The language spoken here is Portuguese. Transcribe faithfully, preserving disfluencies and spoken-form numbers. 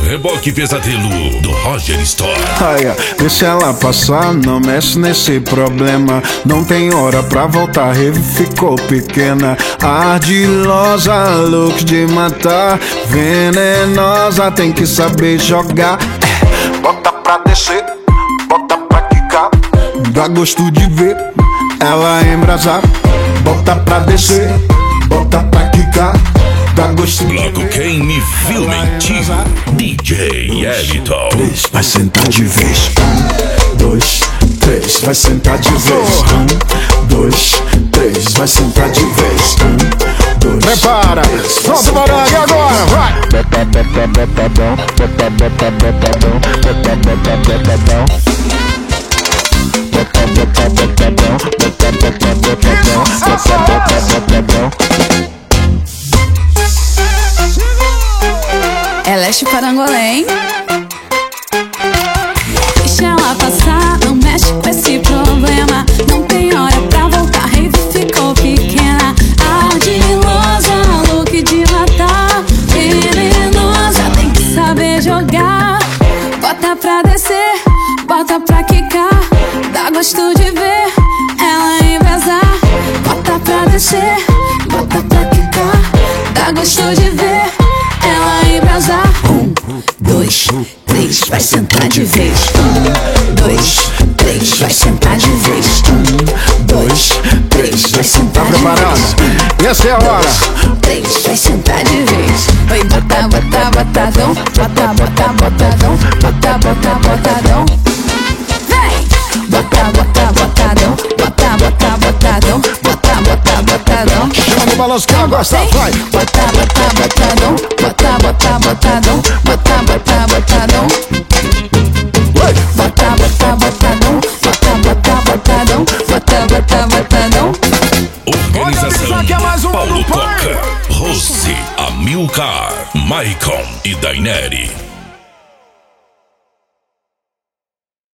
Reboque Pesadelo do Roger Store. Ai, deixa ela passar, não mexe nesse problema. Não tem hora pra voltar, Rave ficou pequena. Ardilosa, look de matar, venenosa, tem que saber jogar. Bota pra descer, bota pra quicar, dá gosto de ver ela embrasar. Bota pra descer, bota pra quicar, dá gosto de ver. Bloco Quem Me Viu Mentir, D J Eliton. Três, vai sentar de vez. Um, dois, três, vai sentar de vez. Um, dois, três, vai sentar de vez. Um, dois, prepara, solta o barulho agora, vai! Bota, bota, bota, bom, bota, bota, bota, bom, bota, bota, bota, bom. Bota, bota, bota, bom, bota, bota, bota, bom, bota, bota, bota, bom. É Leste Parangolém. Deixa ela passar, não mexe com esse problema. Não tem hora pra voltar, Rave ficou pequena. Ardilosa, look de matar, venenosa, tem que saber jogar. Bota pra descer, bota pra quicar, dá gosto de ver ela embrasar. Bota pra descer, bota pra quicar, dá gosto de ver ela embrasar. Um, dois, três, vai sentar de vez. Um, dois, três, vai sentar de vez. Um, dois, três, vai sentar de vez. E essa é a hora. Três, vai sentar de vez. Oi, bota, bota, botadão, bota, bota, botadão, bota, bota, botadão. Vem! Bota, bota, botadão, bota, bota, botadão, bota, bota, botadão. Chama no balanço que ela gosta, vai! Bota, bota, botadão, bota, bota, botadão, bota, bota, botadão. Bota, bota, botadão, bota, bota, botadão, bota, bota, botadão. Organização Paulo Coca, Rose, Amilcar, Maicon e Daineri.